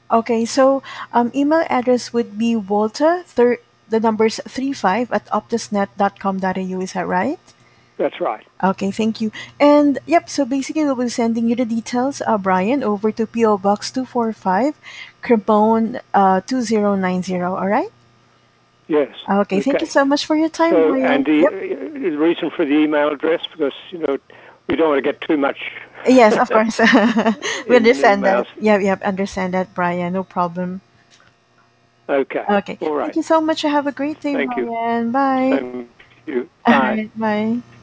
Okay, so email address would be the numbers 35 at optusnet.com.au. Is that right? That's right. Okay, thank you. And yep, so basically we'll be sending you the details, Brian, over to PO Box 245, Cremone 2090. All right? Yes. Okay, thank you Okay. so much for your time, So, and Brian. Yep. the reason for the email address, because we don't want to get too much Yes, of course. We in understand that. emails. Yeah, yeah, understand that, Brian. No problem. Okay. Okay. All Thank right. you so much. Have a great day, Thank you. Brian. Bye. Same to you. All Bye. right. Bye.